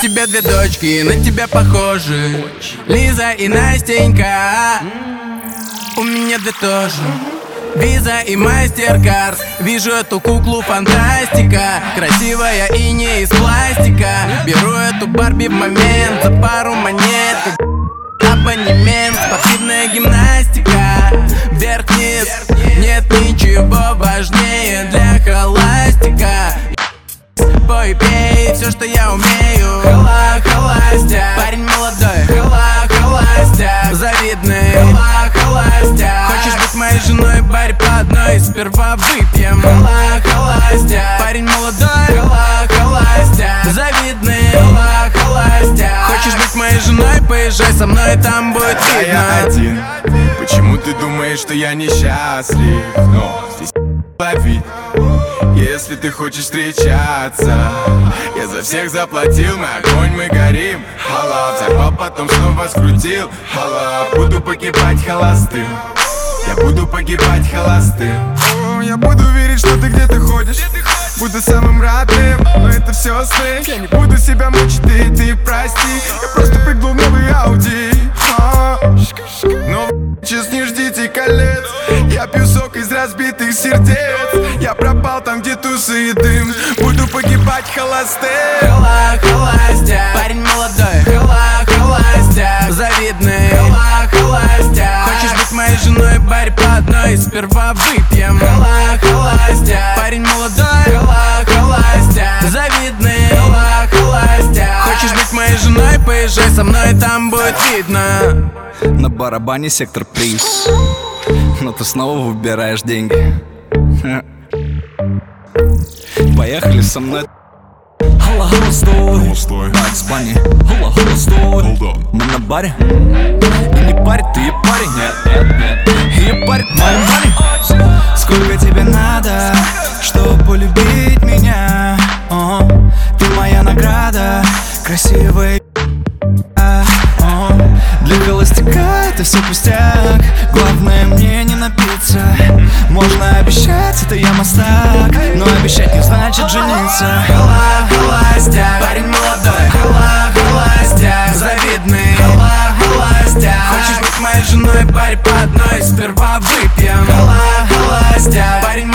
тебя две дочки, на тебя похожи, Лиза и Настенька. У меня две тоже, Виза и Мастеркард. Вижу эту куклу фантастика, красивая и не из пластика. Беру эту Барби в момент за пару монет, как абонемент. Спортивная гимнастика, вверх-вниз, нет ничего важнее для холастика. Бой, пей, все, что я умею. Холостяк, парень молодой. Холостяк, завидный. Холостяк, хочешь быть моей женой, барь по одной, сперва выпьем. Холостяк, парень молодой. Холостяк, завидный. Холостяк, хочешь быть моей женой, поезжай со мной, там будет видно. Я один, почему ты думаешь, что я несчастлив? Но здесь ловить. Если ты хочешь встречаться, я за всех заплатил, мы огонь, мы горим. Хала, взорвал, потом снова скрутил. Хала, буду погибать холостым. Я буду погибать холостым. Я буду верить, что ты где-то ходишь. Буду самым родным, но это все сны. Я не буду себя мучить, ты прости. Я просто прыгнул в новый Ауди. Но сейчас не ждите колец. Я пью сок из разбитых сердец. Я пропал там, где тусы и дым. Буду погибать холостым. Холостяк, парень молодой. Холостяк, завидный. Холостяк, хочешь быть моей женой, барь по одной, сперва выпьем. Холостяк, парень молодой. Холостяк, завидный. Холостяк, хочешь быть моей женой, поезжай со мной, там будет видно. На барабане сектор приз, но ты снова выбираешь деньги. Поехали со мной. Холла, стой, Бакс Банни. Холла, стой. Мы на баре. И не парит, ты и парень. Нет. И парит моим money. Сколько тебе надо, чтобы полюбить меня? Ты моя награда, красивая. Для холостяка это все пустяк. Главное мне не напиться. Можно обещать, это я мастак, но обещать не значит жениться. Холостяк, парень молодой. Холостяк, завидный. Холостяк, хочешь быть моей женой, барь по одной, сперва выпьем. Холостяк, парень